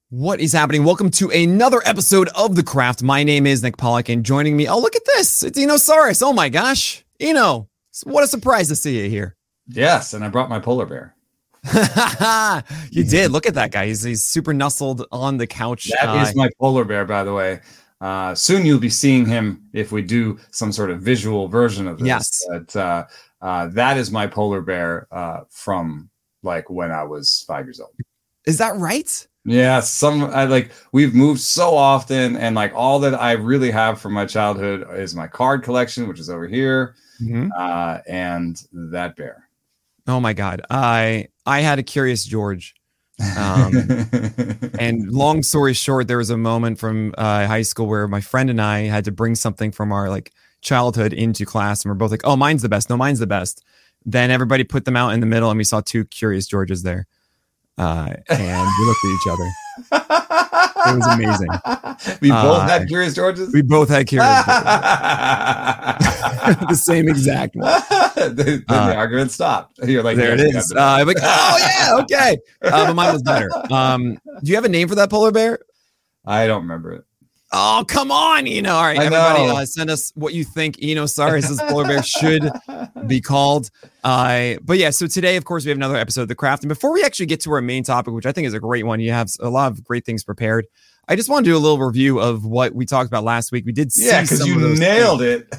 What is happening? Welcome to another episode of The Craft. My name is Nick Pollock, and joining me, oh, look at this. It's Enosaurus. Oh my gosh. Eno, what a surprise to see you here. Yes, and I brought my polar bear. You did. Look at that guy. He's super nestled on the couch. That is my polar bear, by the way. Soon you'll be seeing him if we do some sort of visual version of this. Yes. But that is my polar bear from like when I was 5 years old. Is that right? Yeah, we've moved so often, and like all that I really have from my childhood is my card collection, which is over here, and that bear. Oh my God. I had a Curious George. And long story short, there was a moment from high school where my friend and I had to bring something from our like childhood into class, and we're both like, oh, mine's the best. No, mine's the best. Then everybody put them out in the middle, and we saw two Curious Georges there. And we looked at each other. It was amazing. We both had Curious Georges? We both had Curious Georges. The same exact one. Then the argument stopped. You're like, there it is. I'm like, oh, yeah, okay. But mine was better. Do you have a name for that polar bear? I don't remember it. Oh, come on, Eno. All right, everybody, send us what you think Enosaurus' polar bear should be called. But yeah, so today, of course, we have another episode of The Craft. And before we actually get to our main topic, which I think is a great one, you have a lot of great things prepared. I just want to do a little review of what we talked about last week. We did see because you nailed it.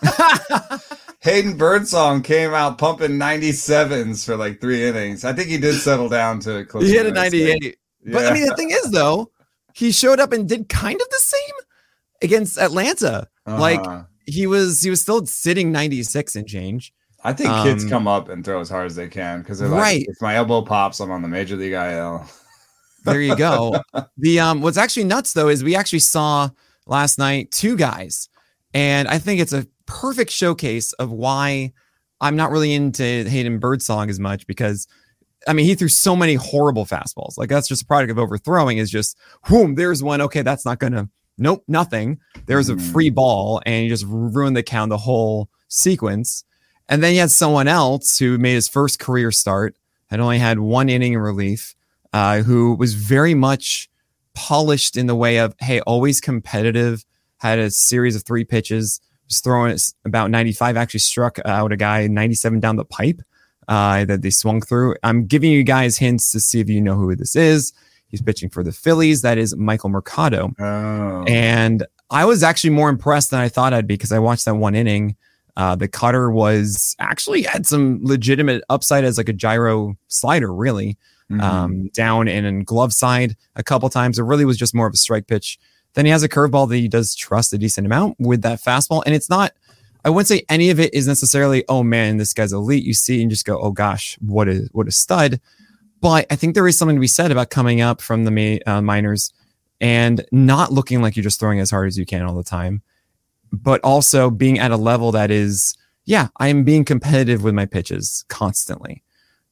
Hayden Birdsong came out pumping 97s for like 3 innings. I think he did settle down to close. He hit a 98. But I mean, the thing is, though, he showed up and did kind of the same against Atlanta. Like he was still sitting 96 and change. I think kids come up and throw as hard as they can because they're like, if my elbow pops, I'm on the Major League IL. There you go. What's actually nuts though is we actually saw last night 2 guys, and I think it's a perfect showcase of why I'm not really into Hayden Birdsong as much, because I mean, he threw so many horrible fastballs. Like that's just a product of overthrowing. Is just, whoom, there's one. Okay, that's not gonna. Nope, nothing. There's a free ball, and you just ruined the count, the whole sequence. And then you had someone else who made his first career start, had only had 1 inning in relief, who was very much polished in the way of, hey, always competitive. Had a series of 3 pitches, was throwing it about 95. Actually struck out a guy 97 down the pipe. That they swung through. I'm giving you guys hints to see if you know who this is. He's pitching for the Phillies. That is Michael Mercado. Oh. And I was actually more impressed than I thought I'd be, because I watched that 1 inning. The cutter was actually had some legitimate upside as like a gyro slider, really. Down in glove side a couple times. It really was just more of a strike pitch. Then he has a curveball that he does trust a decent amount with that fastball. And it's not, I wouldn't say any of it is necessarily, oh man, this guy's elite. You see and just go, oh gosh, what a stud. But I think there is something to be said about coming up from the minors and not looking like you're just throwing as hard as you can all the time, but also being at a level that is, I am being competitive with my pitches constantly.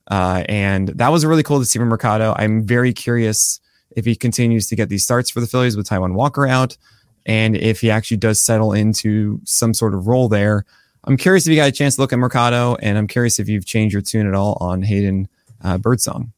And that was really cool to see from Mercado. I'm very curious if he continues to get these starts for the Phillies with Taijuan Walker out, and if he actually does settle into some sort of role there. I'm curious if you got a chance to look at Mercado, and I'm curious if you've changed your tune at all on Hayden Birdsong.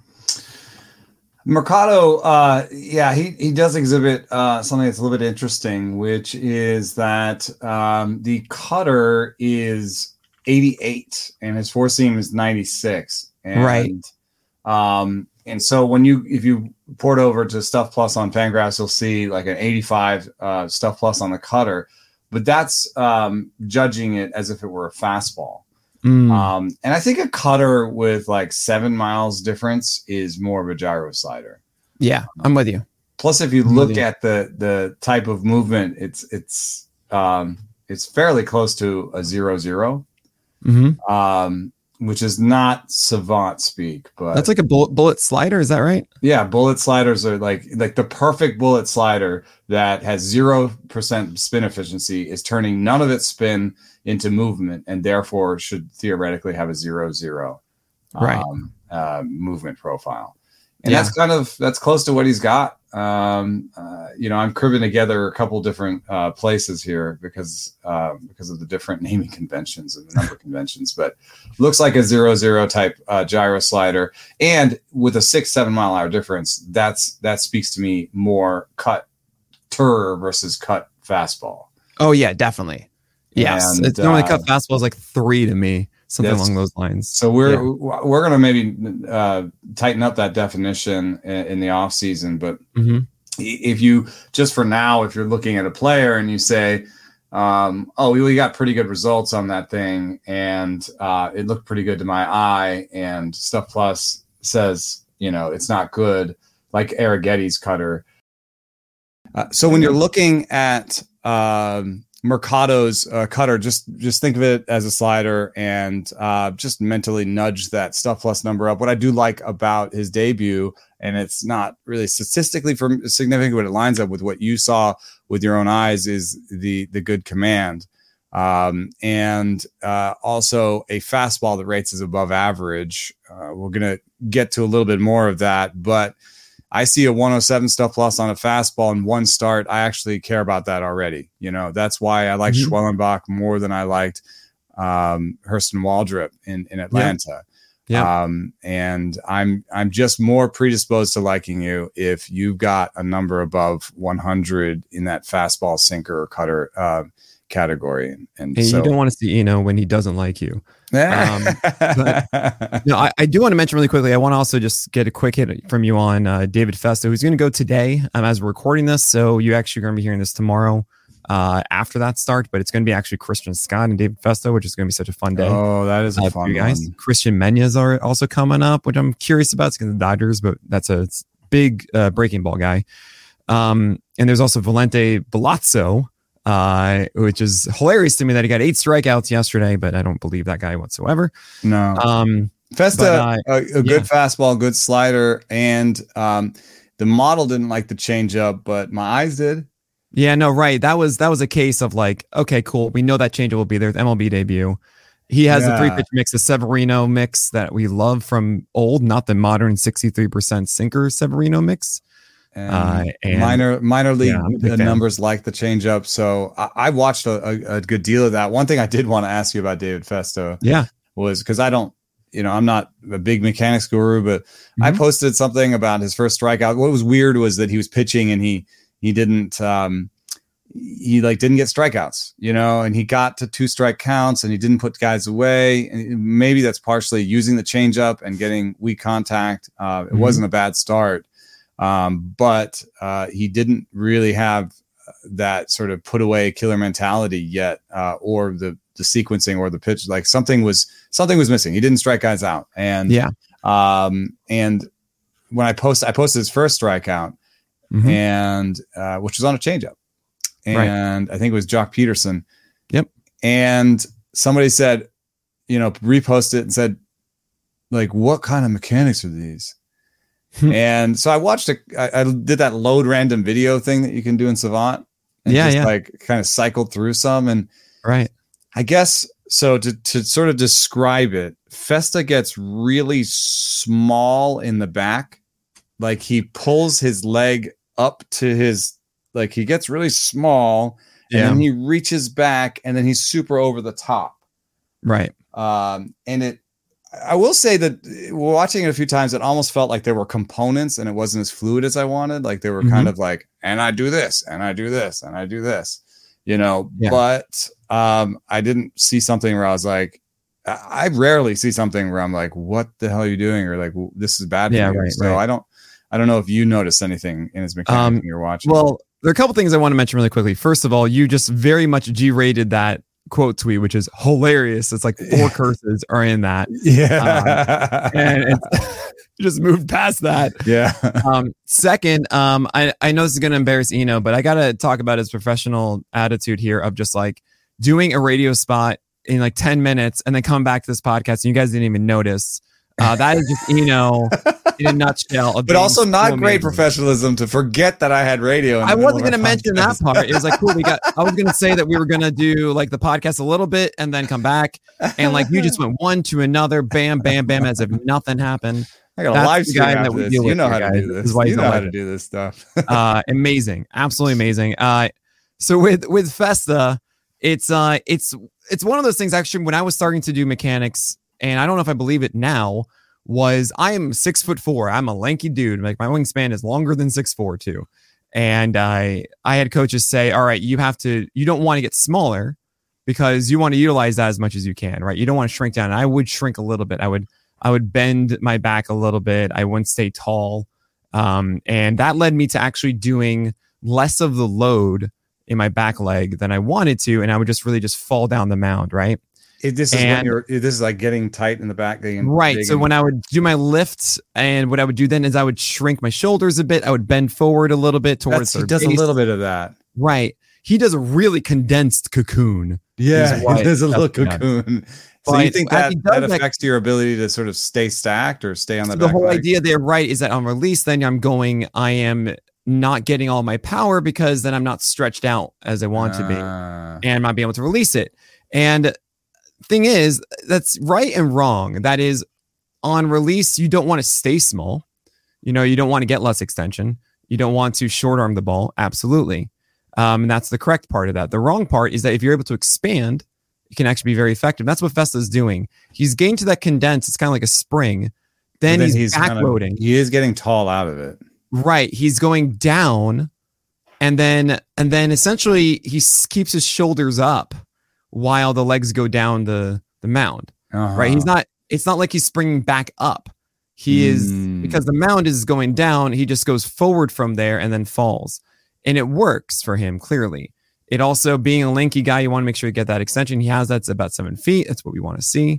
Mercado, he does exhibit something that's a little bit interesting, which is that the cutter is 88 and his 4-seam is 96. And, and so if you port over to Stuff Plus on Fangraphs, you'll see like an 85 Stuff Plus on the cutter, but that's judging it as if it were a fastball. And I think a cutter with like 7 miles difference is more of a gyro slider. Yeah, I'm with you. Plus, if you look at the type of movement, it's fairly close to a 0-0. Which is not savant speak, but that's like a bullet slider. Is that right? Yeah. Bullet sliders are like the perfect bullet slider that has 0% spin efficiency is turning none of its spin into movement, and therefore should theoretically have a 0-0 movement profile. And that's close to what he's got. I'm cribbing together a couple different places here because of the different naming conventions and the number conventions. But looks like a 0-0 type gyro slider, and with a 6-7 mile hour difference, that speaks to me more cut versus cut fastball. Oh yeah, definitely. Yes, and, it's normally cut fastball is like 3 to me, something along those lines. So we're gonna maybe tighten up that definition in the off season. But if you just for now, if you're looking at a player and you say, we got pretty good results on that thing, and it looked pretty good to my eye, and Stuff Plus says it's not good, like Arrighetti's cutter. So when you're looking at Mercado's cutter, just think of it as a slider, and just mentally nudge that Stuff Plus number up. What I do like about his debut, and it's not really statistically significant, but it lines up with what you saw with your own eyes, is the good command, and also a fastball that rates as above average. We're gonna get to a little bit more of that, but I see a 107 Stuff Plus on a fastball in one start. I actually care about that already. That's why I like Schwellenbach more than I liked Hurston Waldrop in Atlanta. Yeah. And I'm just more predisposed to liking you if you've got a number above 100 in that fastball, sinker, or cutter category. And so, you don't want to see Eno when he doesn't like you. But, I do want to mention really quickly, I want to also just get a quick hit from you on David Festa, who's going to go today as we're recording this. So you actually are going to be hearing this tomorrow after that start, but it's going to be actually Christian Scott and David Festa, which is going to be such a fun day. Oh, that is a fun you guys. one. Cristian Meñas are also coming up, which I'm curious about. It's against the Dodgers, but that's a big breaking ball guy. And there's also Valente Balazzo, which is hilarious to me that he got 8 strikeouts yesterday, but I don't believe that guy whatsoever. No. Festa, a good fastball, good slider, and the model didn't like the changeup, but my eyes did. Yeah, no, right. That was a case of like, okay, cool. We know that changeup will be there. MLB debut. He has the 3-pitch mix, the Severino mix that we love from old, not the modern 63% sinker Severino mix. And minor league numbers like the changeup. So I watched a good deal of that. One thing I did want to ask you about David Festa, was because I don't, I'm not a big mechanics guru, but I posted something about his first strikeout. What was weird was that he was pitching and he didn't didn't get strikeouts, and he got to 2 strike counts and he didn't put guys away. And maybe that's partially using the changeup and getting weak contact. It wasn't a bad start. But he didn't really have that sort of put away killer mentality yet, or the sequencing or the pitch. Like something was missing. He didn't strike guys out. And and when I posted his first strikeout, and which was on a changeup, and I think it was Jock Peterson. Yep. And somebody said, reposted it and said, like, what kind of mechanics are these? And so I watched I did that load random video thing that you can do in Savant. And like kind of cycled through some. And I guess, so to sort of describe it, Festa gets really small in the back. Like he pulls his leg up to he gets really small and then he reaches back and then he's super over the top. Right. And I will say that watching it a few times, it almost felt like there were components and it wasn't as fluid as I wanted. Like they were kind of like, and I do this, and I do this, and I do this, but I didn't see something where I was like, I rarely see something where I'm like, what the hell are you doing? Or like, this is bad. So I don't know if you noticed anything in his mechanics when you're watching. Well, there are a couple things I want to mention really quickly. First of all, you just very much G-rated that quote tweet, which is hilarious. It's like 4 curses are in that. And it's just moved past that. Second, I know this is going to embarrass Eno, but I got to talk about his professional attitude here of just like doing a radio spot in like 10 minutes and then come back to this podcast and you guys didn't even notice. That is just Eno in a nutshell. But also not great professionalism to forget that I had radio. I wasn't going to mention that part. It was like, cool. I was going to say that we were going to do like the podcast a little bit and then come back. And like you just went one to another, bam, bam, bam, as if nothing happened. I got a That's live the stream guy that after we this. deal You with know here, how to guys. do This this. is why he's You a know how to legend. do this stuff. Amazing, absolutely amazing. So with Festa, it's one of those things. Actually, when I was starting to do mechanics, and I don't know if I believe it now, was I am 6'4". I'm a lanky dude. Like my wingspan is longer than 6'4" too. And I had coaches say, all right, you don't want to get smaller because you want to utilize that as much as you can, right? You don't want to shrink down. And I would shrink a little bit. I would bend my back a little bit. I wouldn't stay tall. And that led me to actually doing less of the load in my back leg than I wanted to. And I would just really just fall down the mound, right? This is like getting tight in the back. Right. So when I would do my lifts, and what I would do then is I would shrink my shoulders a bit. I would bend forward a little bit towards he does base. A little bit of that. Right. He does a really condensed cocoon. Yeah, it is a little cocoon. So you think that affects your ability to sort of stay stacked or stay on the back? The whole idea there, right, is that on release, then I am not getting all my power because then I'm not stretched out as I want to be, and I'm not being able to release it. And thing is, that's right and wrong. That is, on release, you don't want to stay small. You don't want to get less extension. You don't want to short arm the ball. Absolutely. And that's the correct part of that. The wrong part is that if you're able to expand, it can actually be very effective. That's what Festa is doing. He's getting to that condense. It's kind of like a spring. Then he's backloading. He is getting tall out of it. Right. He's going down, and then essentially he keeps his shoulders up while the legs go down the mound. Right. It's not like he's springing back up. He is, because the mound is going down, he just goes forward from there and then falls. And it works for him, clearly. It also, being a lanky guy, you want to make sure you get that extension. He has that's about 7 feet. That's what we want to see.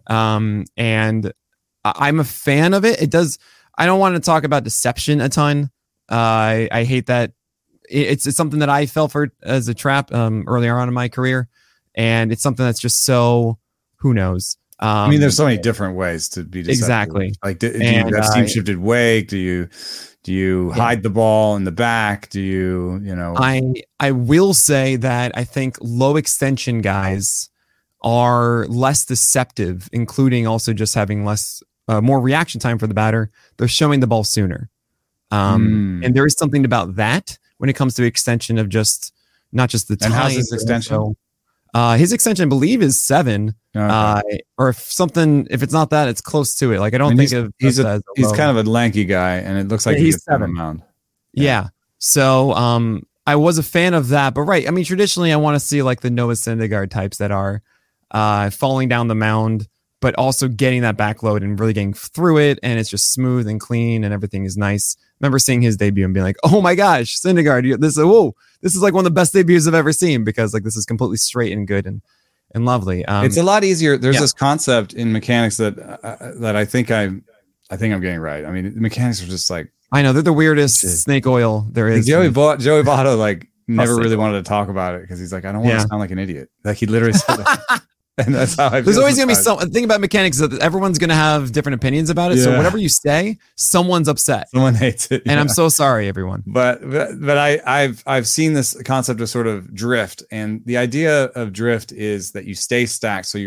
And I'm a fan of it. It does. I don't want to talk about deception a ton. I hate that. It's something that I fell for as a trap earlier on in my career. And it's something that's just so, who knows? I mean, there's so many different ways to be deceptive. Exactly. Like, do you have steam shifted wake? Do you hide the ball in the back? Do you know? I will say that I think low extension guys are less deceptive, including also just having more reaction time for the batter. They're showing the ball sooner. And there is something about that when it comes to extension of just not just the time. And how's his extension? His extension, I believe, is 7. Okay. Or if it's not that, it's close to it. Like, I don't think he's kind of a lanky guy, and it looks like he's 7 on the mound. Yeah. So I was a fan of that, but right. I mean, traditionally, I want to see like the Noah Syndergaard types that are falling down the mound, but also getting that backload and really getting through it, and it's just smooth and clean, and everything is nice. I remember seeing his debut and being like, "Oh my gosh, Syndergaard! This is like one of the best debuts I've ever seen," because like this is completely straight and good and lovely. It's a lot easier. There's this concept in mechanics that I think I'm getting right. I mean, the mechanics are just like, I know they're the weirdest snake oil there is. Joey Votto like never really wanted to talk about it because he's like, I don't want to sound like an idiot. Like he literally said that. And that's how I feel. There's always going to be something. The thing about mechanics is that everyone's going to have different opinions about it. Yeah. So whatever you say, someone's upset. Someone hates it. And I'm so sorry, everyone. But I've seen this concept of sort of drift, and the idea of drift is that you stay stacked. So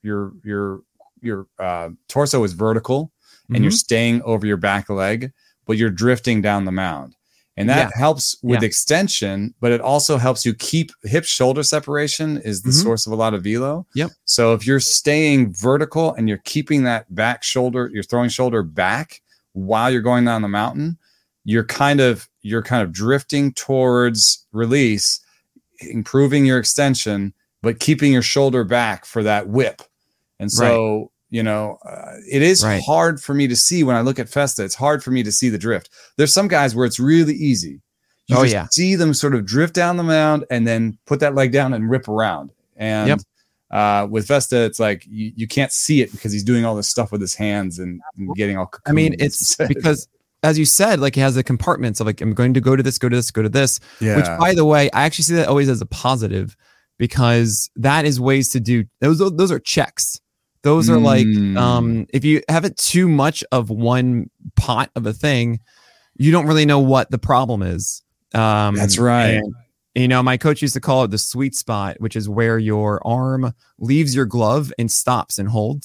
your torso is vertical, and you're staying over your back leg, but you're drifting down the mound. And that helps with extension, but it also helps you keep hip shoulder separation is the source of a lot of velo. Yep. So if you're staying vertical and you're keeping that back shoulder, you're throwing shoulder back while you're going down the mountain, you're kind of drifting towards release, improving your extension, but keeping your shoulder back for that whip. And so, it is hard for me to see when I look at Festa. It's hard for me to see the drift. There's some guys where it's really easy. You see them sort of drift down the mound and then put that leg down and rip around. And with Festa, it's like you can't see it because he's doing all this stuff with his hands and getting all. I mean, it's because, as you said, like he has the compartments of like, I'm going to go to this, go to this, go to this. Yeah. Which, by the way, I actually see that always as a positive because that is ways to do those are checks. Those are like, if you have it too much of one pot of a thing, you don't really know what the problem is. That's right. And, my coach used to call it the sweet spot, which is where your arm leaves your glove and stops and holds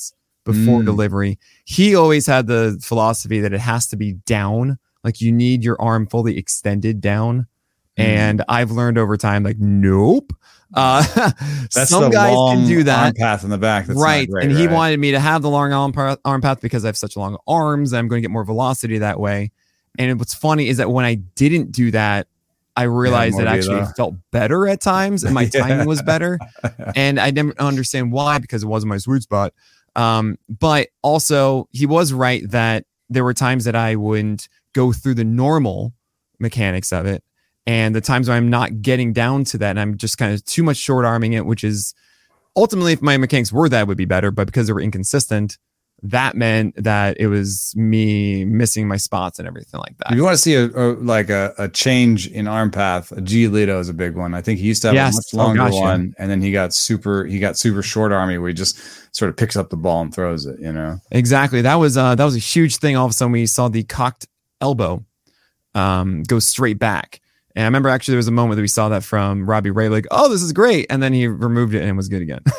before delivery. He always had the philosophy that it has to be down. Like you need your arm fully extended down. And I've learned over time, like, nope. That's some the guys long can do that. arm path in the back. That's right. Great, and he right? wanted me to have the long arm path because I have such long arms. I'm going to get more velocity that way. And what's funny is that when I didn't do that, I realized it actually felt better at times and my timing was better. And I didn't understand why, because it wasn't my sweet spot. But also he was right that there were times that I wouldn't go through the normal mechanics of it. And the times when I'm not getting down to that and I'm just kind of too much short arming it, which is ultimately, if my mechanics were that, it would be better. But because they were inconsistent, that meant that it was me missing my spots and everything like that. If you want to see a change in arm path, Giolito is a big one. I think he used to have a much longer one, and then he got super short army where he just sort of picks up the ball and throws it. You know, exactly. That was a huge thing. All of a sudden, we saw the cocked elbow go straight back. And I remember actually there was a moment that we saw that from Robbie Ray, like, oh, this is great. And then he removed it and it was good again.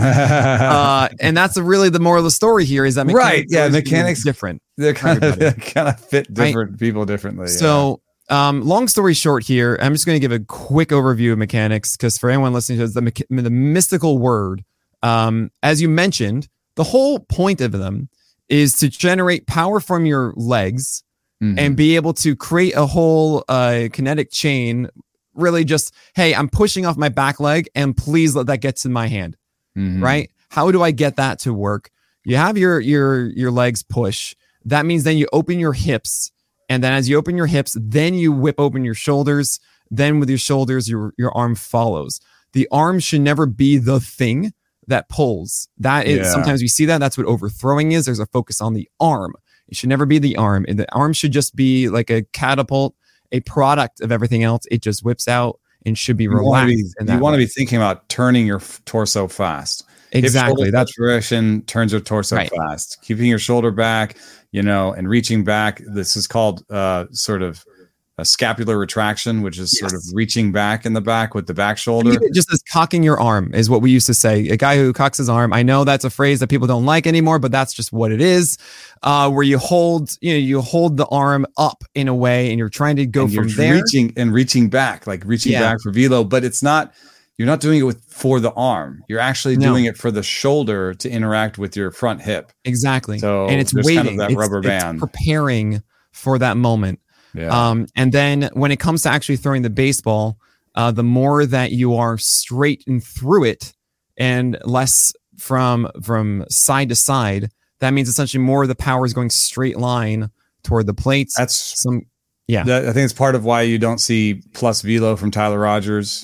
And that's really the moral of the story here is that mechanics different. They're kind of fit different people differently. So long story short here, I'm just going to give a quick overview of mechanics because for anyone listening to this, the mystical word, as you mentioned, the whole point of them is to generate power from your legs and be able to create a whole kinetic chain. Really just, hey, I'm pushing off my back leg and please let that get to my hand, right? How do I get that to work? You have your legs push. That means then you open your hips. And then as you open your hips, then you whip open your shoulders. Then with your shoulders, your arm follows. The arm should never be the thing that pulls. That is sometimes we see that. That's what overthrowing is. There's a focus on the arm. It should never be the arm. And the arm should just be like a catapult, a product of everything else. It just whips out and should be relaxed. You want to be thinking about turning your torso fast. Exactly. That's direction turns your torso fast. Keeping your shoulder back, and reaching back. This is called sort of a scapular retraction, which is sort of reaching back in the back with the back shoulder. Just as cocking your arm is what we used to say. A guy who cocks his arm. I know that's a phrase that people don't like anymore, but that's just what it is. Where you hold the arm up in a way, and you're trying to go from there, reaching back, like reaching back for velo. But it's not. You're not doing it for the arm. You're actually doing it for the shoulder to interact with your front hip. Exactly. So and it's waiting. Kind of that rubber band. It's preparing for that moment. Yeah. And then when it comes to actually throwing the baseball, the more that you are straight and through it and less from side to side, that means essentially more of the power is going straight line toward the plates. I think it's part of why you don't see plus velo from Tyler Rogers.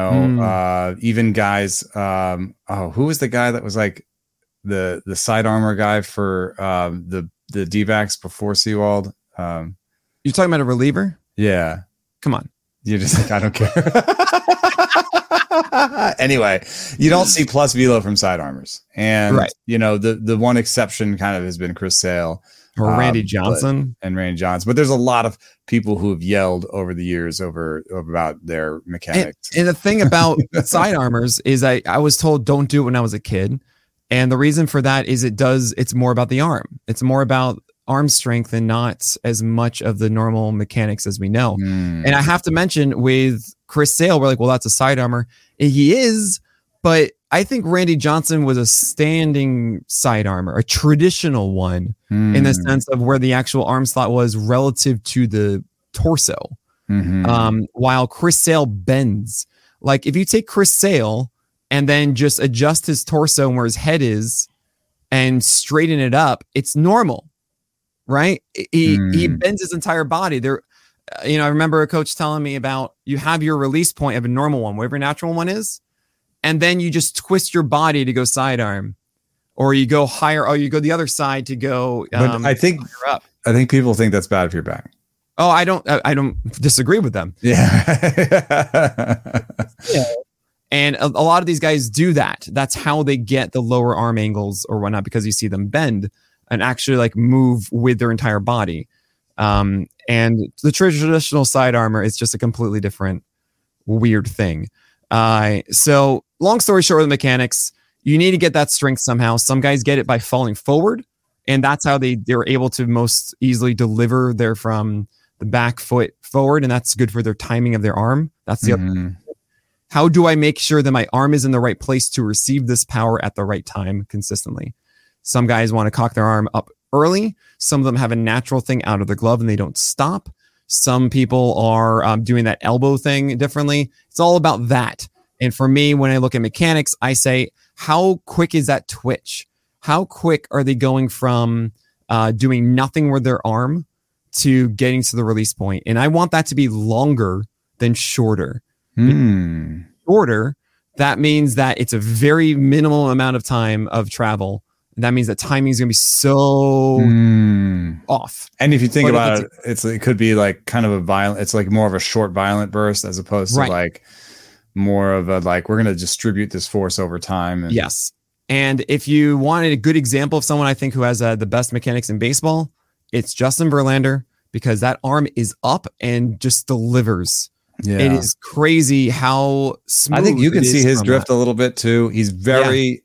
Even guys. Who was the guy that was like the side armor guy for the D-backs before Seawald? You're talking about a reliever? Yeah. Come on. You're just like, I don't care. Anyway, you don't see plus velo from side armors. And, the one exception kind of has been Chris Sale. Or Randy Johnson. But there's a lot of people who have yelled over the years about their mechanics. And the thing about side armors is I was told don't do it when I was a kid. And the reason for that is it's more about the arm. It's more about arm strength and not as much of the normal mechanics as we know. And I have to mention with Chris Sale, we're like, well, that's a side armor. He is, but I think Randy Johnson was a standing side armor, a traditional one in the sense of where the actual arm slot was relative to the torso. While Chris Sale bends. Like if you take Chris Sale and then just adjust his torso and where his head is and straighten it up, it's normal. Right? He bends his entire body there. I remember a coach telling me about you have your release point of a normal one, whatever your natural one is. And then you just twist your body to go sidearm, or you go higher, or you go the other side to go. But I think people think that's bad for your back. Oh, I don't disagree with them. Yeah. And a lot of these guys do that. That's how they get the lower arm angles or whatnot, because you see them bend and actually like move with their entire body. And the traditional side armor is just a completely different weird thing. So long story short, with the mechanics, you need to get that strength somehow. Some guys get it by falling forward, and that's how they're able to most easily deliver their from the back foot forward, and that's good for their timing of their arm. That's the other. How do I make sure that my arm is in the right place to receive this power at the right time consistently? Some guys want to cock their arm up early. Some of them have a natural thing out of the glove and they don't stop. Some people are doing that elbow thing differently. It's all about that. And for me, when I look at mechanics, I say, how quick is that twitch? How quick are they going from doing nothing with their arm to getting to the release point? And I want that to be longer than shorter. Shorter, that means that it's a very minimal amount of time of travel. That means that timing is going to be so off. And if you think about it, it could be like kind of a violent, it's like more of a short violent burst as opposed to like more of a, like, we're going to distribute this force over time. And yes. And if you wanted a good example of someone I think who has the best mechanics in baseball, it's Justin Verlander, because that arm is up and just delivers. Yeah. It is crazy how smooth. I think you can see his drift a little bit too. He's really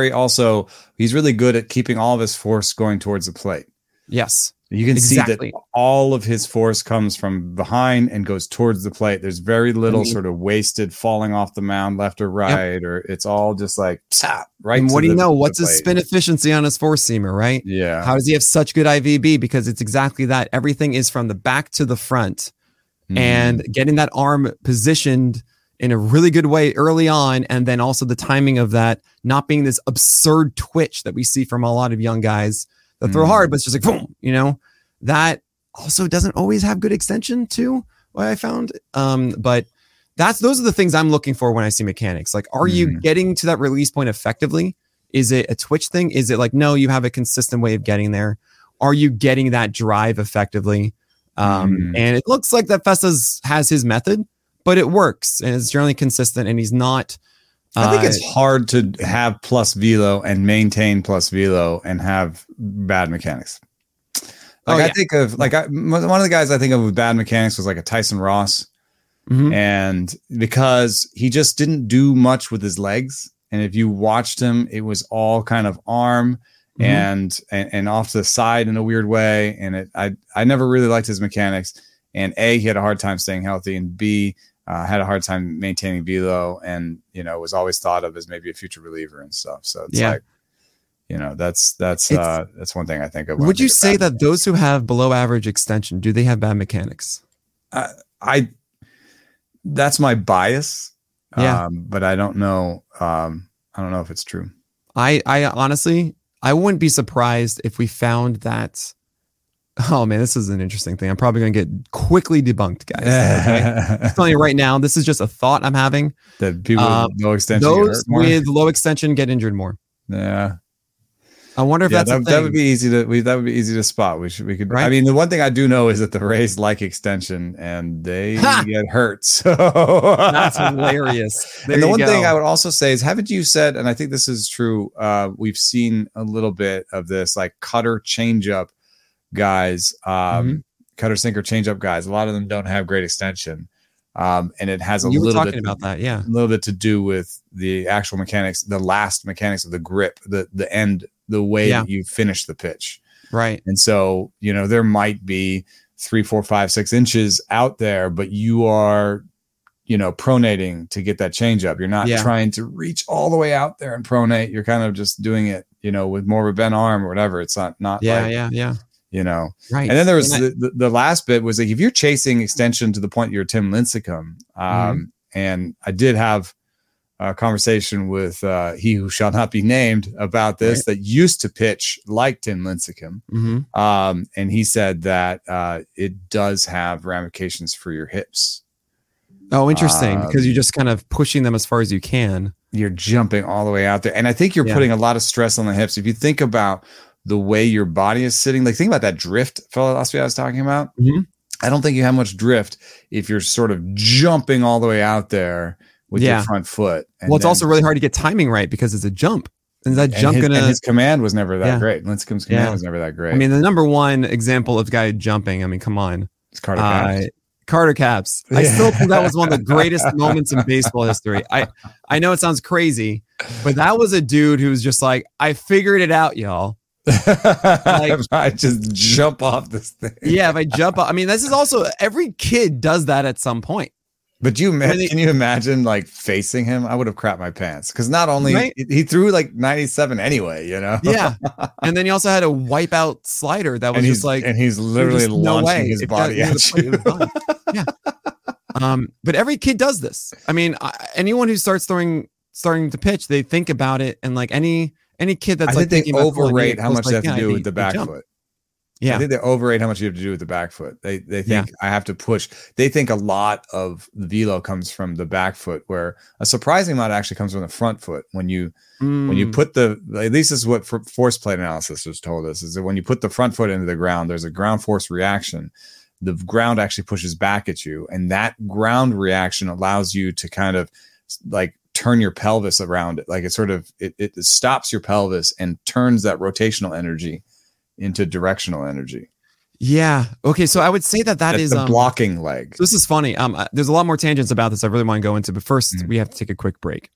good at keeping all of his force going towards the plate. Yes. You can see that all of his force comes from behind and goes towards the plate. There's very little sort of wasted falling off the mound left or right, or it's all just like right. And what do you know? What's his spin efficiency on his four seamer, right? Yeah. How does he have such good IVB? Because it's exactly that. Everything is from the back to the front. And getting that arm positioned in a really good way early on, and then also the timing of that not being this absurd twitch that we see from a lot of young guys that throw hard, but it's just like boom, that also doesn't always have good extension too. What I found, but those are the things I'm looking for when I see mechanics. Like, are you getting to that release point effectively? Is it a twitch thing? Is it like, no, you have a consistent way of getting there? Are you getting that drive effectively? And it looks like that Festas has his method, but it works and it's generally consistent, and he's not. I think it's hard to have plus velo and maintain plus velo and have bad mechanics. I think of one of the guys I think of with bad mechanics was like a Tyson Ross, and because he just didn't do much with his legs, and if you watched him, it was all kind of arm. And off to the side in a weird way. And I never really liked his mechanics. And A, he had a hard time staying healthy, and B, had a hard time maintaining velo, and, was always thought of as maybe a future reliever and stuff. So it's like, that's one thing I think of. Would you say that those who have below average extension, do they have bad mechanics? That's my bias. But I don't know. I don't know if it's true. I honestly, I wouldn't be surprised if we found that. Oh man, this is an interesting thing. I'm probably going to get quickly debunked, guys. Okay? I'm telling you right now, this is just a thought I'm having. That people with low extension, those with low extension get injured more. Yeah. I wonder if that would be easy to spot. We could. Right? I mean, the one thing I do know is that the Rays like extension, and they get hurt. So that's hilarious. And the one thing I would also say is, haven't you said? And I think this is true. We've seen a little bit of this, like cutter changeup guys, cutter sinker changeup guys. A lot of them don't have great extension, and it has a little bit about that. Yeah, a little bit to do with the actual mechanics, the last mechanics of the grip, the end. The way that you finish the pitch. Right. And so, there might be 3, 4, 5, 6 inches out there, but you are, pronating to get that change up. You're not trying to reach all the way out there and pronate. You're kind of just doing it, with more of a bent arm or whatever. It's not Right. And then there was the last bit was like, if you're chasing extension to the point you're Tim Lincecum, and I did have a conversation with he who shall not be named about this, that used to pitch like Tim Lincecum. And he said that it does have ramifications for your hips. Oh, interesting. Because you're just kind of pushing them as far as you can. You're jumping all the way out there. And I think you're putting a lot of stress on the hips. If you think about the way your body is sitting, like think about that drift philosophy I was talking about. I don't think you have much drift if you're sort of jumping all the way out there with your front foot. And it's also really hard to get timing right because it's a jump. And his command was never that great. Lincecum's command was never that great. I mean, the number one example of guy jumping, I mean, come on. It's Carter Carter Capps. I still think that was one of the greatest moments in baseball history. I know it sounds crazy, but that was a dude who was just like, I figured it out, y'all. Like, I just jump off this thing. Yeah, if I jump off. I mean, this is also, every kid does that at some point. But can you imagine like facing him? I would have crapped my pants because not only he threw like 97 anyway, you know? Yeah. And then he also had a wipeout slider that was just like, and he's literally launching his body at you. Yeah. But every kid does this. I mean, anyone who starting to pitch, they think about it. And like any kid that's I think they overrate how much they have to do with the back foot. Yeah. I think they overrate how much you have to do with the back foot. They think I have to push. They think a lot of the velo comes from the back foot, where a surprising amount actually comes from the front foot. When you put at least this is what force plate analysis has told us, is that when you put the front foot into the ground, there's a ground force reaction. The ground actually pushes back at you, and that ground reaction allows you to kind of like turn your pelvis around it. Like it stops your pelvis and turns that rotational energy into directional energy. Yeah. Okay. So I would say that's is the blocking leg. So this is funny. There's a lot more tangents about this I really want to go into, but first we have to take a quick break.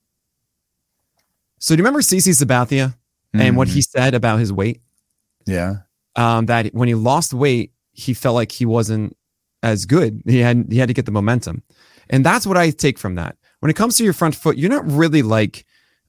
So do you remember CC Sabathia and what he said about his weight? Yeah. That when he lost weight, he felt like he wasn't as good. He had to get the momentum. And that's what I take from that. When it comes to your front foot, you're not really like,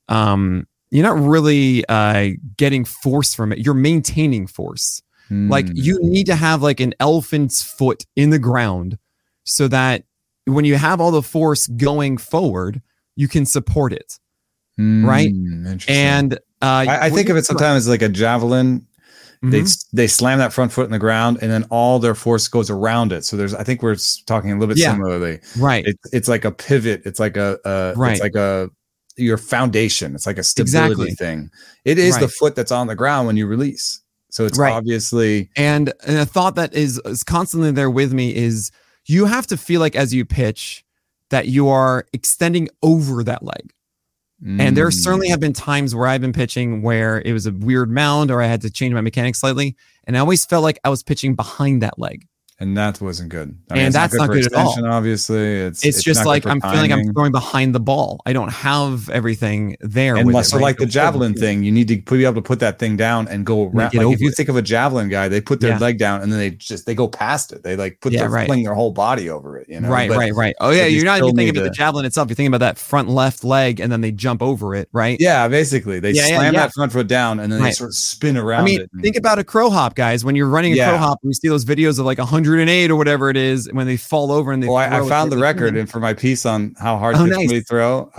getting force from it. You're maintaining force. Like you need to have like an elephant's foot in the ground so that when you have all the force going forward, you can support it. Right. And I think of it sometimes as like a javelin. They slam that front foot in the ground and then all their force goes around it. So I think we're talking a little bit similarly. Right. It's like a pivot. It's like it's like your foundation. It's like a stability thing. It is the foot that's on the ground when you release. So it's obviously. And a thought that is constantly there with me is you have to feel like as you pitch that you are extending over that leg. And there certainly have been times where I've been pitching where it was a weird mound or I had to change my mechanics slightly. And I always felt like I was pitching behind that leg. And that wasn't good. And that's not good at all. Obviously, it's just like I'm feeling I'm throwing behind the ball. I don't have everything there. And like the javelin thing, you need to be able to put that thing down and go around. Like if you think of a javelin guy, they put their leg down and then they go past it. They like fling their whole body over it. You know, right. Oh yeah, you're not even thinking about the javelin itself. You're thinking about that front left leg, and then they jump over it, right? Yeah, basically they slam that front foot down and then they sort of spin around. I mean, think about a crow hop, guys. When you're running a crow hop, and you see those videos of like 108 or whatever it is when they fall over and they. Well, I found the record, and for my piece on how hard to throw,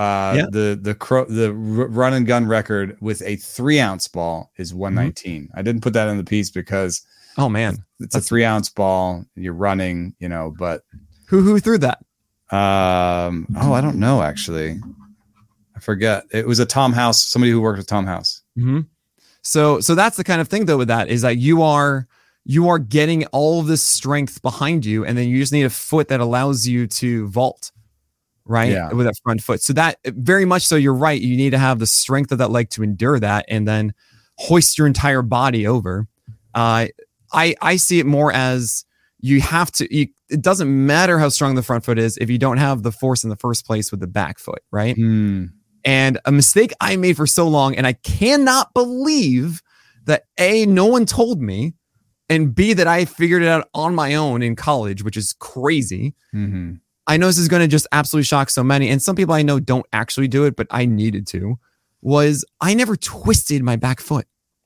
the run and gun record with a 3-ounce ball is 119. I didn't put that in the piece because it's a 3-ounce ball. You're running, but who threw that? I don't know actually. I forget. It was a Tom House, somebody who worked with Tom House. So that's the kind of thing though with that is that you are getting all of this strength behind you, and then you just need a foot that allows you to vault, right? Yeah. With that front foot. So that very much so, you're right. You need to have the strength of that leg to endure that and then hoist your entire body over. I see it more as you have to, it doesn't matter how strong the front foot is if you don't have the force in the first place with the back foot, right? And a mistake I made for so long, and I cannot believe that no one told me, and B, that I figured it out on my own in college, which is crazy. I know this is going to just absolutely shock so many. And some people I know don't actually do it, but I needed to, was I never twisted my back foot.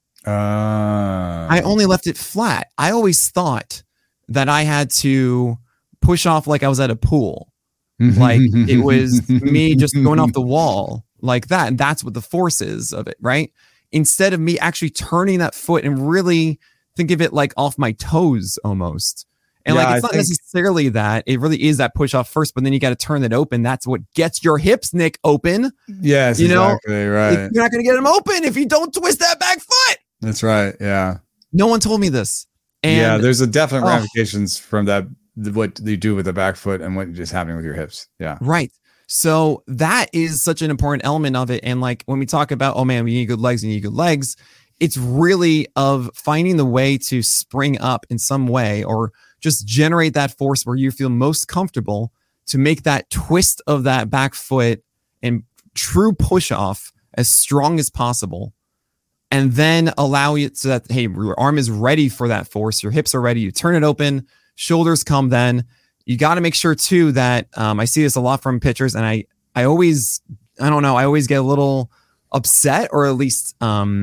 I only left it flat. I always thought that I had to push off like I was at a pool. Like it was me just going off the wall like that. And that's what the force is of it, right? Instead of me actually turning that foot and really think of it like off my toes almost. And it's not necessarily that. It really is that push off first, but then you got to turn it open. That's what gets your hips, Nick, open. Yes, exactly, right. You're not going to get them open if you don't twist that back foot. That's right, yeah. No one told me this. And there's a definite ramifications from that, what you do with the back foot and what is happening with your hips. Yeah. Right. So that is such an important element of it. And like when we talk about, we need good legs, it's really of finding the way to spring up in some way or just generate that force where you feel most comfortable to make that twist of that back foot and true push off as strong as possible. And then allow it so that, hey, your arm is ready for that force. Your hips are ready. You turn it open, shoulders come then. You got to make sure too that I see this a lot from pitchers, and I always get a little upset, or at least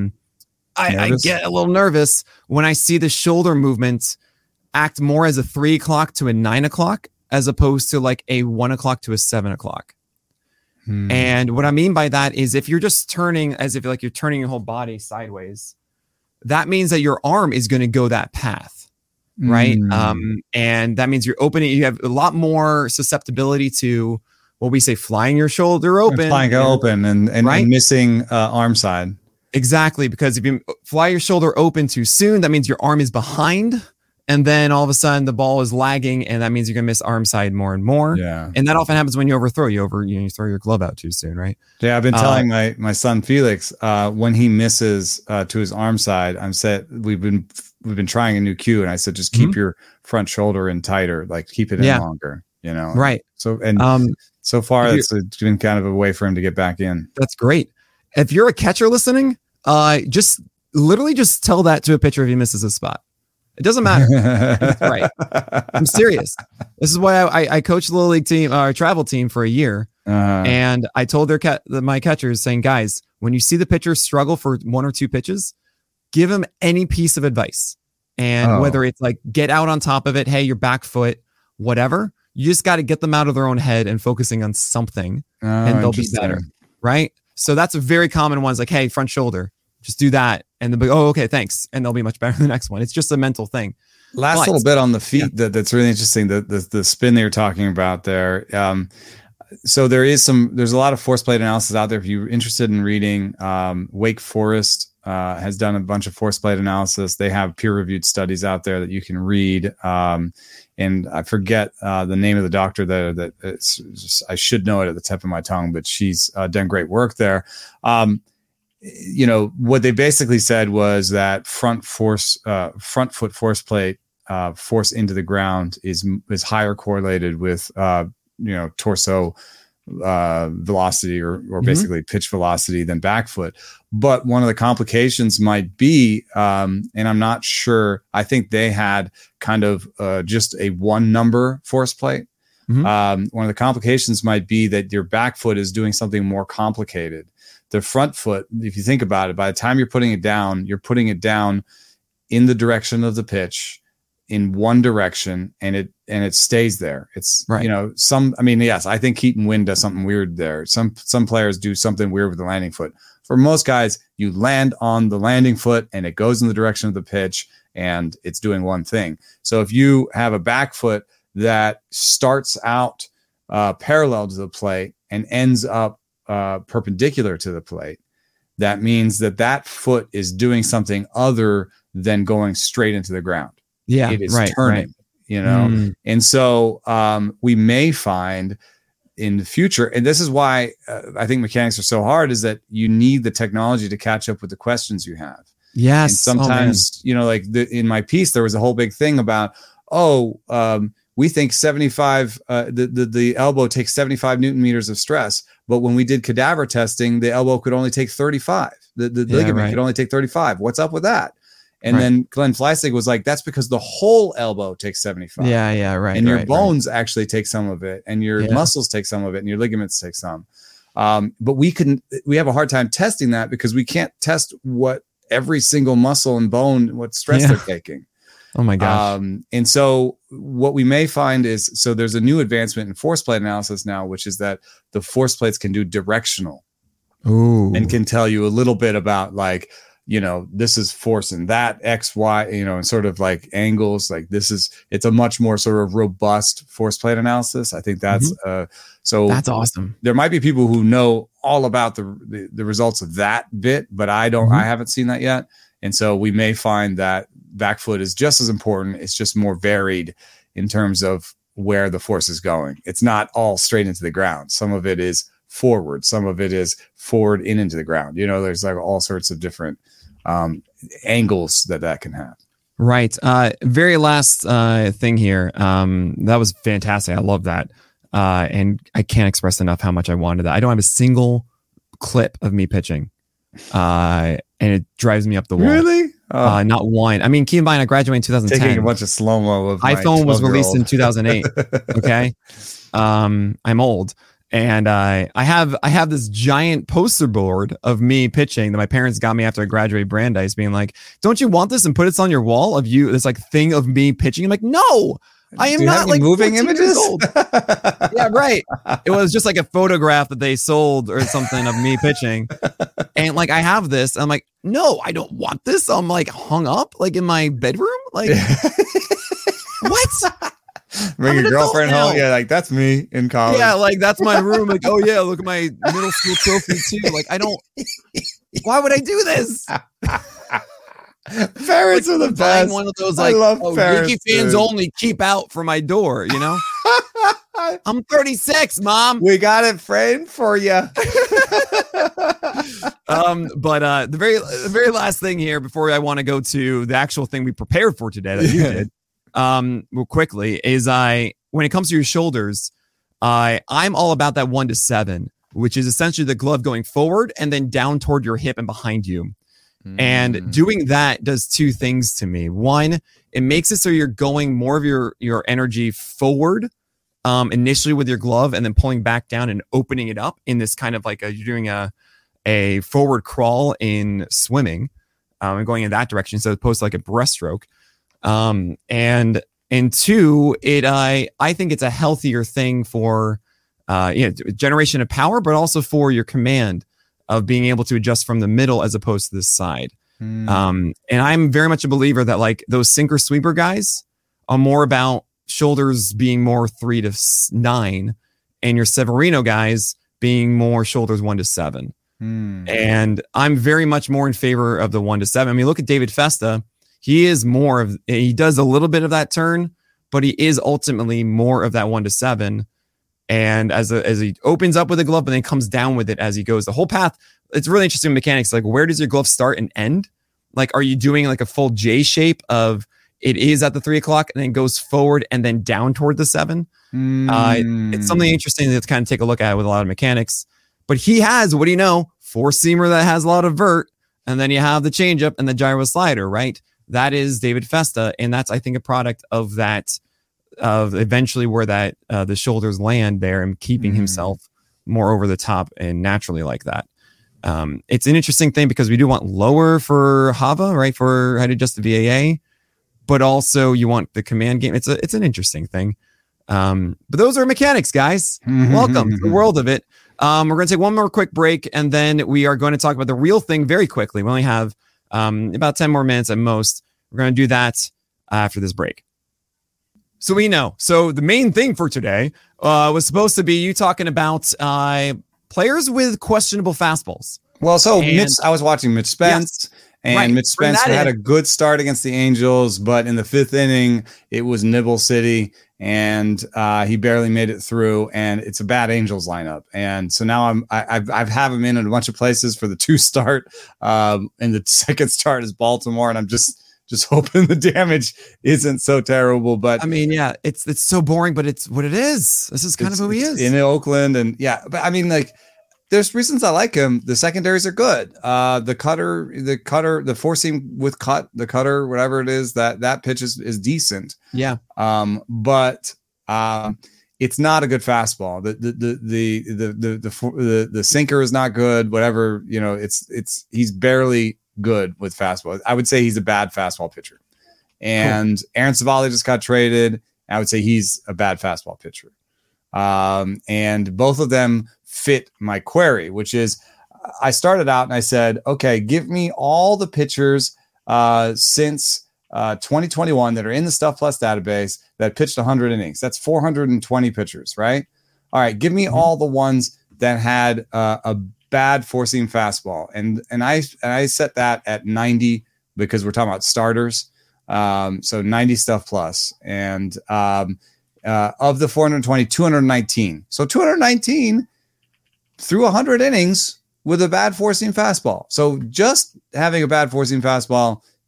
I get a little nervous when I see the shoulder movement act more as a 3 o'clock to a 9 o'clock as opposed to like a 1 o'clock to a 7 o'clock. And what I mean by that is if you're just turning as if like you're turning your whole body sideways, that means that your arm is going to go that path, right? And that means you're opening, you have a lot more susceptibility to what we say, flying your shoulder open. And missing arm side. Exactly, because if you fly your shoulder open too soon, that means your arm is behind. And then all of a sudden the ball is lagging, and that means you're going to miss arm side more and more. Yeah. And that often happens when you overthrow. You throw your glove out too soon, right? Yeah, I've been telling my son Felix when he misses to his arm side, we've been trying a new cue, and I said just keep your front shoulder in tighter, like keep it in longer, Right. So so far it's been kind of a way for him to get back in. That's great. If you're a catcher listening, just tell that to a pitcher if he misses a spot. It doesn't matter. Right. I'm serious. This is why I coached the Little League team, our travel team for a year. And I told my catchers saying, guys, when you see the pitcher struggle for 1 or 2 pitches, give him any piece of advice. And whether it's like, get out on top of it. Hey, your back foot, whatever, you just got to get them out of their own head and focusing on something, and they'll be better. Right. So that's a very common one. It's like, hey, front shoulder, just do that. And they'll be, oh, okay, thanks. And they'll be much better the next one. It's just a mental thing. Little bit on the feet that's really interesting. The spin that you're talking about there. So there's a lot of force plate analysis out there. If you're interested in reading, Wake Forest has done a bunch of force plate analysis. They have peer-reviewed studies out there that you can read. And I forget the name of the doctor that it's just, I should know it at the tip of my tongue, but she's done great work there. What they basically said was that front foot force plate force into the ground is higher correlated with torso velocity or basically pitch velocity than back foot. But one of the complications might be, and I'm not sure, I think they had kind of just a 1 number force plate. One of the complications might be that your back foot is doing something more complicated. The front foot, if you think about it, by the time you're putting it down in the direction of the pitch, in one direction, and it stays there. It's right. Yes, I think Keaton Wynn does something weird there. Some players do something weird with the landing foot. For most guys, you land on the landing foot and it goes in the direction of the pitch and it's doing one thing. So if you have a back foot that starts out parallel to the plate and ends up perpendicular to the plate, that means that foot is doing something other than going straight into the ground. Yeah, it is turning, And so we may find in the future, and this is why I think mechanics are so hard, is that you need the technology to catch up with the questions you have. Yes. And sometimes, in my piece, there was a whole big thing about, we think 75, the elbow takes 75 Newton meters of stress. But when we did cadaver testing, the elbow could only take 35. The ligament could only take 35. What's up with that? And then Glenn Fleissig was like, that's because the whole elbow takes 75. Yeah, right. And your bones actually take some of it, and your muscles take some of it, and your ligaments take some. But we have a hard time testing that because we can't test what every single muscle and bone, what stress they're taking. Oh my gosh. And so what we may find is, so there's a new advancement in force plate analysis now, which is that the force plates can do directional. Ooh. And can tell you a little bit about this is force in that X, Y, and sort of like angles, it's a much more sort of robust force plate analysis. I think that's, so that's awesome. There might be people who know all about the results of that bit, but I haven't seen that yet. And so we may find that back foot is just as important. It's just more varied in terms of where the force is going. It's not all straight into the ground. Some of it is forward. Some of it is forward into the ground. There's like all sorts of different angles that can have. Right. Very last thing here. That was fantastic. I love that. And I can't express enough how much I wanted that. I don't have a single clip of me pitching. And it drives me up the wall. Really? Not one. I mean, keep in mind, I graduated in 2010. Taking a bunch of slow-mo of iPhone was released in 2008. Okay. I'm old. And I have this giant poster board of me pitching that my parents got me after I graduated Brandeis, being like, "Don't you want this?" And put it on your wall of you. This like thing of me pitching. I'm like, no, I am not like moving images. Yeah, right. It was just like a photograph that they sold or something of me pitching, and like I have this. I'm like, no, I don't want this. I'm like hung up like in my bedroom. Like what? Bring your girlfriend home. Yeah, like that's me in college. Yeah, like that's my room. Like, oh yeah, look at my middle school trophy too. Like, I don't. Why would I do this? Parents are the best. One of those like, Yankee fans only, keep out for my door. You know. I'm 36, Mom. We got it framed for you. But the very last thing here before I want to go to the actual thing we prepared for today that you did. Real quickly is when it comes to your shoulders, I'm all about that 1 to 7, which is essentially the glove going forward and then down toward your hip and behind you. And doing that does two things to me. One, it makes it so you're going more of your energy forward initially with your glove and then pulling back down and opening it up in this kind of like you're doing a forward crawl in swimming and going in that direction, so opposed to like a breaststroke. And two, I think it's a healthier thing for, generation of power, but also for your command of being able to adjust from the middle as opposed to the side. And I'm very much a believer that like those sinker sweeper guys are more about shoulders being more 3 to 9 and your Severino guys being more shoulders 1 to 7. And I'm very much more in favor of the 1 to 7. I mean, look at David Festa. He does a little bit of that turn, but he is ultimately more of that 1 to 7. And as he opens up with a glove and then comes down with it as he goes, the whole path, it's really interesting mechanics. Like, where does your glove start and end? Like, are you doing like a full J shape of it is at the 3 o'clock and then goes forward and then down toward the 7? It's something interesting to kind of take a look at with a lot of mechanics. But he has, what do you know, 4-seamer that has a lot of vert, and then you have the changeup and the gyro slider, right? That is David Festa, and that's, I think, a product of that, of eventually where that the shoulders land there and keeping himself more over the top and naturally like that. It's an interesting thing because we do want lower for Hava, right, for how to adjust the VAA, but also you want the command game. It's an interesting thing. But those are mechanics, guys. Welcome to the world of it. We're going to take one more quick break, and then we are going to talk about the real thing very quickly. We only have about 10 more minutes at most. We're going to do that after this break. So the main thing for today was supposed to be you talking about players with questionable fastballs. Well, so I was watching Mitch Spence, and Mitch Spence had a good start against the Angels, but in the 5th inning, it was Nibble City, and he barely made it through, and it's a bad Angels lineup. And so now I have him in a bunch of places for the 2 start, and the 2nd start is Baltimore, and I'm just hoping the damage isn't so terrible. But I mean, yeah, it's so boring, but it's what it is. This is kind of who he is in Oakland. And yeah, but I mean, like, there's reasons I like him. The secondaries are good. The cutter, the 4-seam with cut, the cutter, whatever it is, that pitch is decent. Yeah. But it's not a good fastball. The sinker is not good. Whatever, he's barely good with fastball. I would say he's a bad fastball pitcher. And cool. Aaron Savali just got traded. I would say he's a bad fastball pitcher. And both of them fit my query, which is I started out and I said, okay, give me all the pitchers since 2021 that are in the Stuff Plus database that pitched 100 innings. That's 420 pitchers, right? All right, give me all the ones that had a bad 4-seam fastball. And I set that at 90 because we're talking about starters. So 90 Stuff Plus. And of the 420, 219. So 219 through 100 innings with a bad 4-seam fastball. So just having a bad 4-seam fastball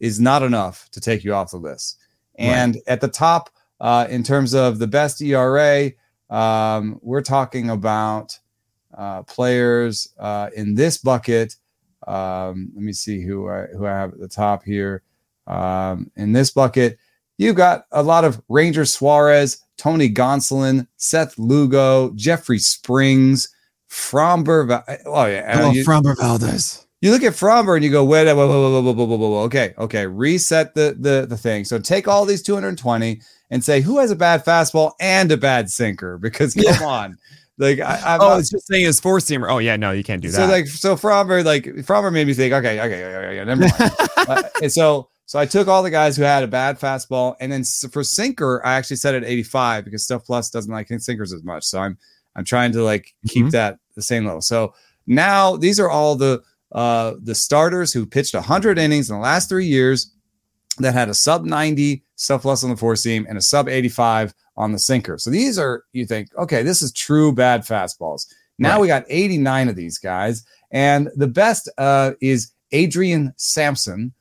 is not enough to take you off the list. And at the top, in terms of the best ERA, we're talking about players in this bucket. Let me see who I have at the top here. In this bucket, you've got a lot of Ranger Suarez, Tony Gonsolin, Seth Lugo, Jeffrey Springs, Framber. Framber Valdez. You look at Framber and you go, wait, whoa. Okay. Reset the thing. So take all these 220 and say, who has a bad fastball and a bad sinker? Because come on. Like it's just saying his four seamer. Oh yeah, no, you can't do that. So Framber made me think, okay, never mind. And so I took all the guys who had a bad fastball, and then for sinker, I actually set it at 85 because Stuff Plus doesn't like sinkers as much. So I'm trying to keep that the same level. So now these are all the starters who pitched 100 innings in the last 3 years that had a sub 90 Stuff Plus on the four seam and a sub 85 on the sinker. So these are, you think, okay, this is true bad fastballs. Now we got 89 of these guys, and the best is Adrian Sampson,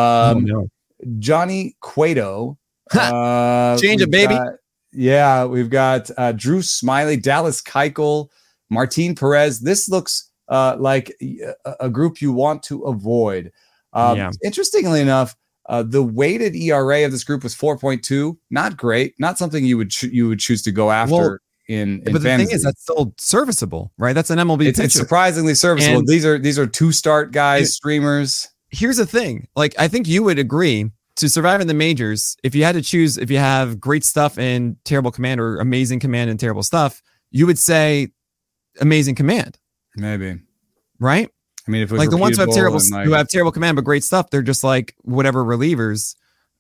Johnny Cueto, change it, baby. We've got Drew Smiley, Dallas Keuchel, Martin Perez. This looks like a group you want to avoid. Interestingly enough, the weighted ERA of this group was 4.2. Not great. Not something you would choose to go after in but the fantasy. thing is, that's still serviceable, right? That's an MLB pitcher. It's surprisingly serviceable. And these are 2-start guys, streamers. Here's the thing. I think you would agree, to survive in the majors, if you had to choose, if you have great stuff and terrible command, or amazing command and terrible stuff, you would say amazing command. Maybe. Right? I mean, if it was the ones who have terrible command but great stuff, they're just like whatever relievers.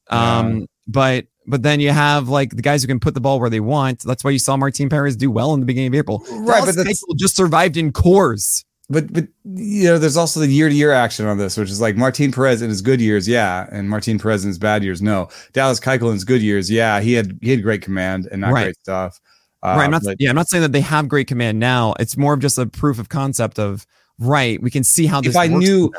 But then you have the guys who can put the ball where they want. That's why you saw Martin Perez do well in the beginning of April. Right, but just survived in cores. But there's also the year-to-year action on this, which is like Martin Perez in his good years, and Martin Perez in his bad years, no. Dallas Keuchel in his good years, he had great command and not great stuff. I'm not saying that they have great command now. It's more of just a proof of concept of. Right, we can see how this. If I knew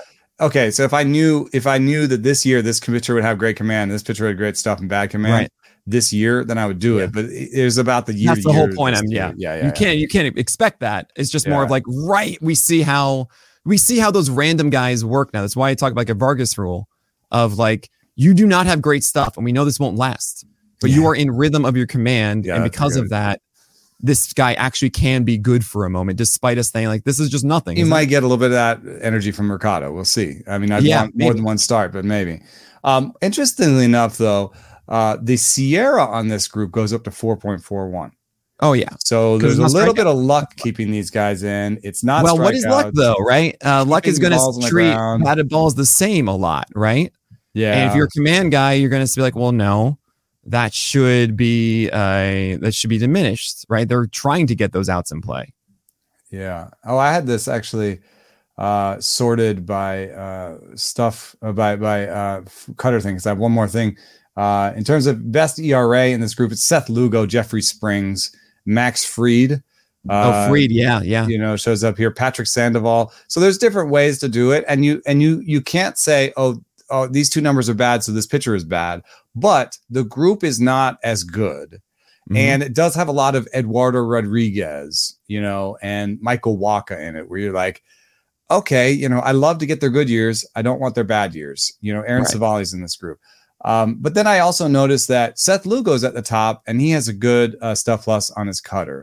that this year this pitcher would have great command, this pitcher had great stuff and bad command this year, then I would do it. But it was about the year. That's the whole point. You can't expect that. It's just more of we see how those random guys work now. That's why I talk about a Vargas rule of you do not have great stuff, and we know this won't last, but you are in rhythm of your command, and because of that. This guy actually can be good for a moment, despite us saying this is just nothing. You might get a little bit of that energy from Mercado. We'll see. I mean, I'd want more than one start, but maybe. Interestingly enough, though, the Sierra on this group goes up to 4.41. Oh yeah. So there's a little bit of luck keeping these guys in. It's not well. What is luck though, right? Luck is going to treat batted balls the same a lot, right? Yeah. And if you're a command guy, you're going to be like, well, no. That should be diminished, right? They're trying to get those outs in play. Yeah. Oh, I had this actually sorted by stuff by Cutter things. I have one more thing. In terms of best ERA in this group, it's Seth Lugo, Jeffrey Springs, Max Fried. Fried, yeah. Shows up here. Patrick Sandoval. So there's different ways to do it, and you can't say, oh, these two numbers are bad, so this pitcher is bad. But the group is not as good. Mm-hmm. And it does have a lot of Eduardo Rodriguez, and Michael Wacha in it, where you're like, okay, I love to get their good years. I don't want their bad years. Aaron Savali's in this group. But then I also noticed that Seth Lugo's at the top, and he has a good Stuff Plus on his cutter.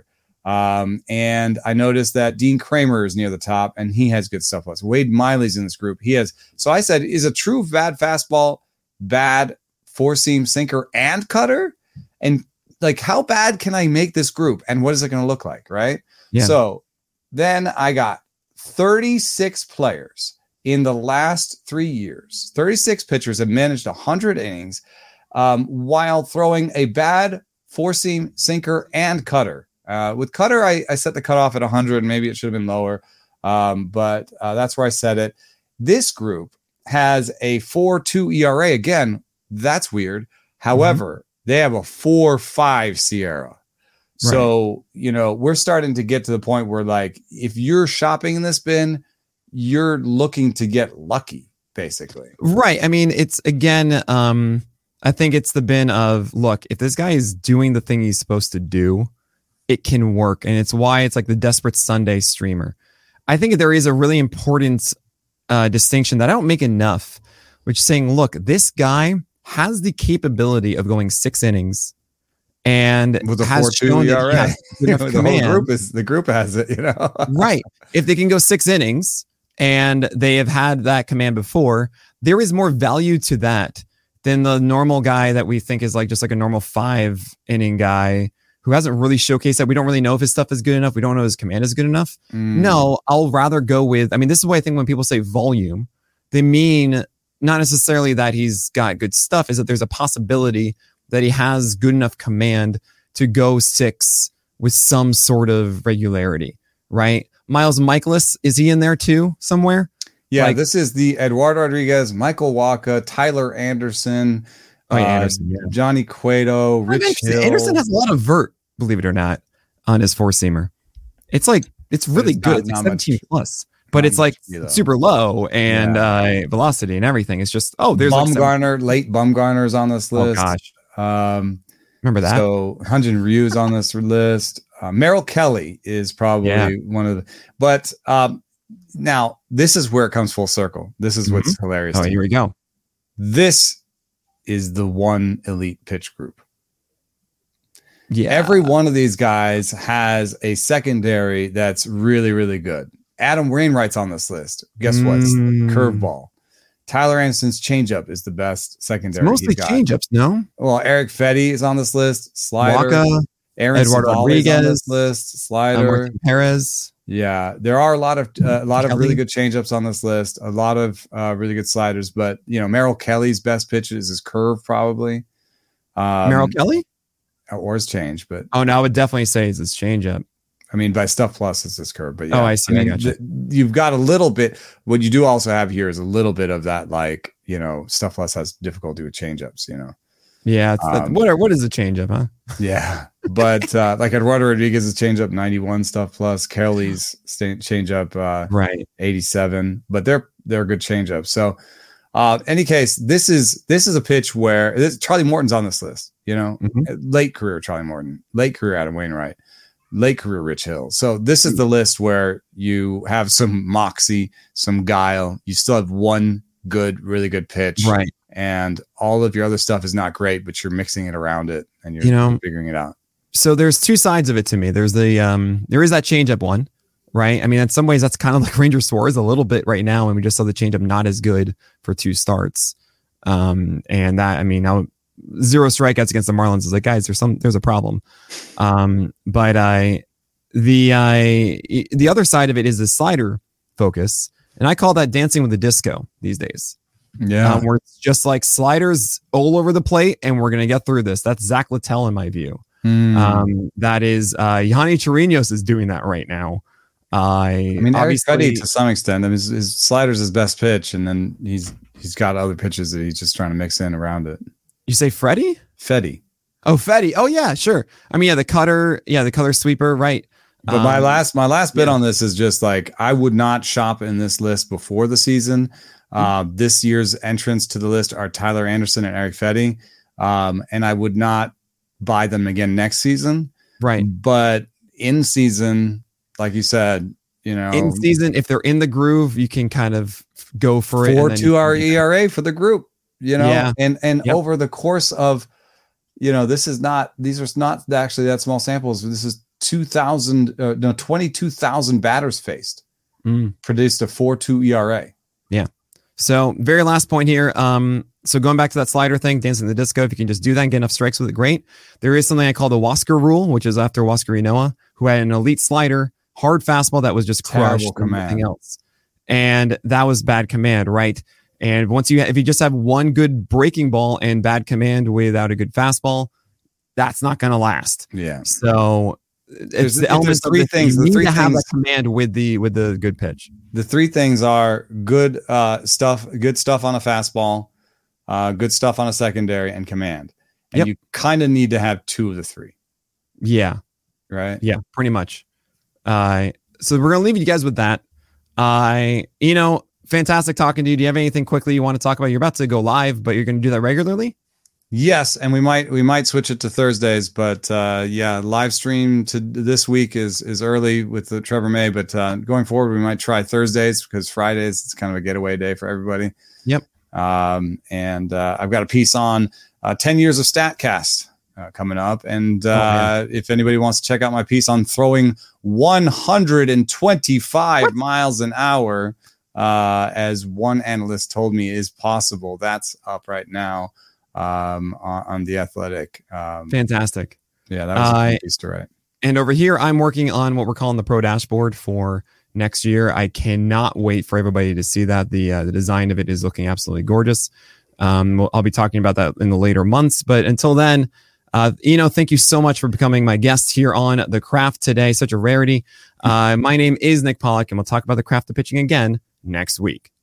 And I noticed that Dean Kramer is near the top, and he has good Stuff Plus. Wade Miley's in this group. He has. So I said, is a true bad fastball, bad four-seam sinker, and cutter? And how bad can I make this group? And what is it going to look like? Right. Yeah. So then I got 36 players in the last 3 years. 36 pitchers have managed 100 innings while throwing a bad four-seam sinker and cutter. With cutter, I set the cutoff at 100. Maybe it should have been lower, but that's where I set it. This group has a 4.2 ERA. Again, that's weird. However, they have a 4.5 Sierra. Right. So, we're starting to get to the point where, if you're shopping in this bin, you're looking to get lucky basically. Right. I mean, it's again, I think it's the bin of, look, if this guy is doing the thing he's supposed to do, it can work. And it's why it's like the Desperate Sunday streamer. I think there is a really important distinction that I don't make enough, which is saying, look, this guy has the capability of going 6 innings and with a has 4.2 shown ERA. that he has The whole the group has it, you know. Right. If they can go 6 innings and they have had that command before, there is more value to that than the normal guy that we think is like just like a normal 5-inning guy who hasn't really showcased that. We don't really know if his stuff is good enough. We don't know if his command is good enough. No, I'll rather go with, I mean, this is why I think when people say volume, they mean not necessarily that he's got good stuff, is that there's a possibility that he has good enough command to go 6 with some sort of regularity, right? Miles Michaelis, is he in there too somewhere? Yeah, this is the Eduardo Rodriguez, Michael Wacha, Tyler Anderson, Anderson, Johnny Cueto, Rich Hill. Anderson has a lot of vert, believe it or not, on his 4-seamer. It's like, it's really good. It's like 17 plus, but it's like super low and velocity and everything. It's just, there's Bumgarner, late Bumgarner is on this list. Oh gosh. Remember that? So Hyun-Jin Ryu is on this list. Merrill Kelly is probably one of the, but now this is where it comes full circle. This is what's hilarious. Oh, here we go. This is the one elite pitch group. Yeah. Every one of these guys has a secondary that's really, really good. Adam Wainwright's on this list. Guess what? Curveball. Tyler Anderson's changeup is the best secondary. It's mostly changeups, no? Well, Eric Fetty is on this list. Slider. Wacha, Aaron Eduardo Rodriguez Rodriguez on this list. Slider. Martin Perez. Yeah, there are a lot of really good changeups on this list. A lot of really good sliders, but you know, Merrill Kelly's best pitch is his curve, probably. Merrill Kelly, or his change, but no, I would definitely say it's his changeup. I mean, by Stuff Plus, it's his curve, but yeah, I see. I mean, gotcha. You've got a little bit. What you do also have here is a little bit of that, like, you know, Stuff Plus has difficulty with changeups, you know. Yeah, what is a changeup, huh? Yeah, but like Eduardo Rodriguez's changeup 91 Stuff Plus, Kelly's changeup right 87, but they're good changeups. So, any case, this is a pitch where Charlie Morton's on this list. You know, late career Charlie Morton, late career Adam Wainwright, late career Rich Hill. So this is the list where you have some moxie, some guile. You still have one good, really good pitch, right? And all of your other stuff is not great, but you're mixing it around it and you're figuring it out. So there's two sides of it to me. There's the there is that changeup one, right? I mean, in some ways that's kind of like Ranger Suarez a little bit right now, and we just saw the changeup not as good for 2 starts. And that, I mean, now 0 strikeouts against the Marlins is like, guys, there's a problem. But the other side of it is the slider focus, and I call that dancing with the disco these days. Yeah, where it's just like sliders all over the plate, and we're gonna get through this. That's Zach Littell in my view. That is Yanni Chirinos is doing that right now. I mean, Eric Fetty to some extent. I mean, his slider's his best pitch, and then he's got other pitches that he's just trying to mix in around it. You say Freddie? Fetty. Oh, Fetty. Oh yeah, sure. I mean, the cutter sweeper, right? But my last bit on this is just like, I would not shop in this list before the season. This year's entrants to the list are Tyler Anderson and Eric Fetty. And I would not buy them again next season. Right. But in season, like you said, you know, in season, if they're in the groove, you can kind of go for it. 4.2 ERA for the group, you know, yeah. and over the course of, you know, these are not actually that small samples. This is 22,000 batters faced, produced a 4.2 ERA. Yeah. So very last point here. So going back to that slider thing, dancing the disco, if you can just do that and get enough strikes with it, great. There is something I call the Wasker rule, which is after Wasker Inoa, who had an elite slider, hard fastball that was just crushed and everything else. And that was bad command, right? And if you just have one good breaking ball and bad command without a good fastball, that's not going to last. Yeah. So it's the elements of 3 things. You need to have that command with the good pitch. The 3 things are good stuff on a fastball, good stuff on a secondary, and command. And you kind of need to have 2 of the 3. Yeah. Right. Yeah, pretty much. So we're gonna leave you guys with that. fantastic talking to you. Do you have anything quickly you want to talk about? You're about to go live, but you're going to do that regularly? Yes, and we might switch it to Thursdays, but live stream to this week is early with the Trevor May, but going forward we might try Thursdays because Fridays it's kind of a getaway day for everybody. Yep. And I've got a piece on 10 years of StatCast coming up, and if anybody wants to check out my piece on throwing 125 miles an hour, as one analyst told me is possible, that's up right now. On The Athletic. Fantastic. Yeah, that was a fun piece to write. And over here, I'm working on what we're calling the Pro Dashboard for next year. I cannot wait for everybody to see that. The design of it is looking absolutely gorgeous. I'll be talking about that in the later months. But until then, thank you so much for becoming my guest here on The Craft today. Such a rarity. My name is Nick Pollack, and we'll talk about the craft of pitching again next week.